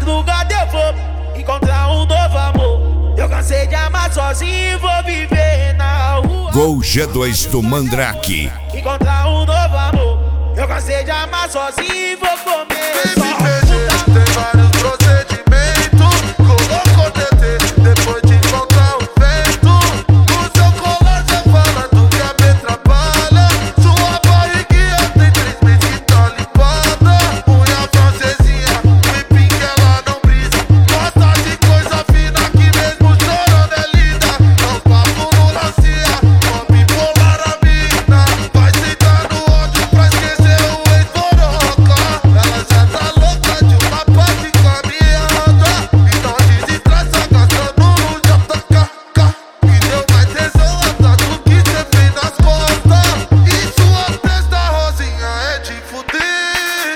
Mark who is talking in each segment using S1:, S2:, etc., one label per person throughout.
S1: madrugada eu vou encontrar um novo amor. Eu cansei de amar sozinho, vou viver na rua.
S2: Gol G2 do Mandrake.
S1: Encontrar um novo amor. Eu cansei de amar sozinho, vou comer só puta.
S3: Tem vários procedimentos. Colocou TT depois de encontrar o vento. No seu colar cê fala do que a me atrapalha. Sua barriguinha tem 3 meses que tá limpada. Unha francesinha, whipping que ela não brisa. Gosta de coisa fina que mesmo chorando é linda. Não papo no lacia, uma bipolar a mina. Vai sentar no ódio pra esquecer o ex-boroca. Ela já tá louca de uma parte caminhada. Então desestressa gastando no JKK. Que deu mais tesão atrás do que cê fez nas costas. E sua testa rosinha é de fuder.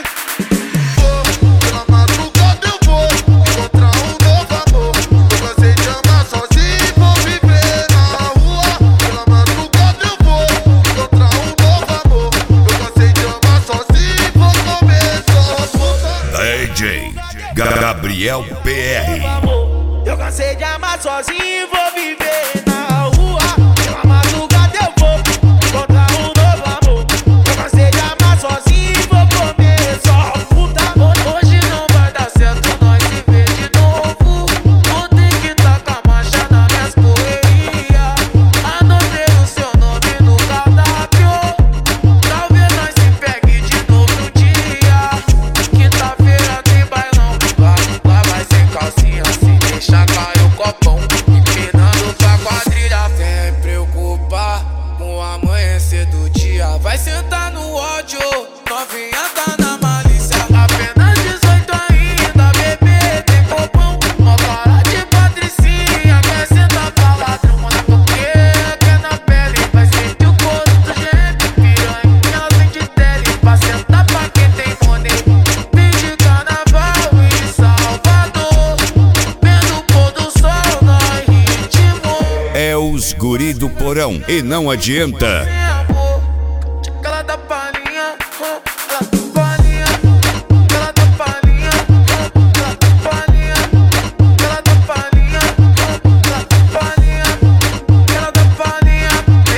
S3: Pela madrugada eu vou encontrar um novo amor. Eu cansei de amar sozinho, vou viver na rua. Pela madrugada eu vou encontrar um novo amor. Eu cansei de amar sozinho, vou comer só puta.
S2: DJ Gabriel PR.
S1: Eu cansei de amar sozinho, vou viver na rua. Pela madrugada eu vou encontrar um novo amor. Eu cansei de amar sozinho, vou comer só puta. Hoje não vai dar certo, nós se vê de novo. Vou ter que tacar marcha nas minhas correrias. Anotei o seu nome no cardápio. Talvez nós se pegue de novo um dia. Quinta-feira tem bailão. Lá vai sem calcinha, se deixar cair o copão. Empinando pra quadrilha. Sem preocupar com o amanhecer do dia. Vai sentar no ódio, novinha tá na malícia. Apenas 18 ainda, bebê tem copão. Mó cara de patricinha, quer sentar pra ladrão. Manda porque quer na pele. Vai sentir o gosto do gêmeo, piranha. Ela sente tele, pra sentar pra quem tem money. Vim de carnaval em Salvador, vendo o pôr do sol, nós ritmo.
S2: É os guri do porão e não adianta.
S1: Sem amor, ela dá palhinha, ela dá palhinha, ela dá palhinha, ela dá palhinha, ela dá palhinha, ela dá palhinha, ela dá palhinha.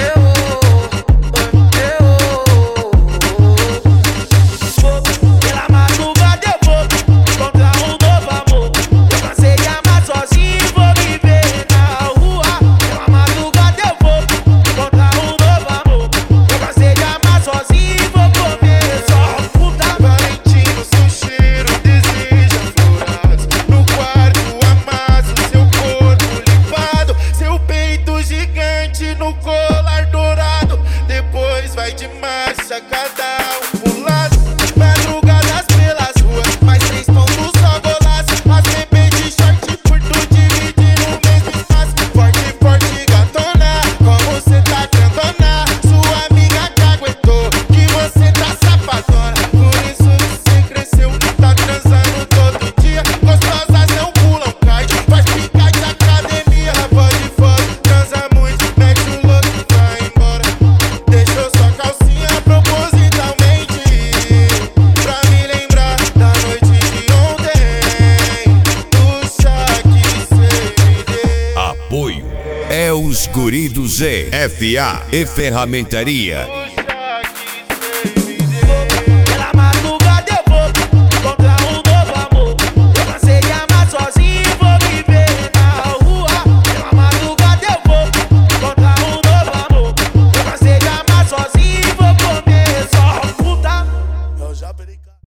S1: Pela madrugada eu vou encontrar um novo amor. Eu cansei de amar sozinho, vou viver na rua. Pela madrugada eu vou encontrar um novo amor. Eu cansei de amar sozinho, vou comer só puta.
S3: Valentino, seu cheiro deseja florados. No quarto amasso, seu corpo limpado. Seu peito gigante no colar dourado. Depois vai de marcha, cada um pro lado. Madrugadas pelas ruas, mais 3 pontos só golaço. As bebês de short curto dividindo o mesmo espaço. Forte, forte, gatona, como cê tá grandona. Sua amiga que aguentou que você tá safadona. Por isso você cresceu, tá transando todo dia. Gostosas não pulam kart, faz picar de academia. Ela pode foto, transa muito, mete o louco e vai embora. Deixou sua calcinha propositalmente pra me lembrar da noite de ontem. Do chá que cê me deu.
S2: Apoio é os guri do Z, FA e Ferramentaria.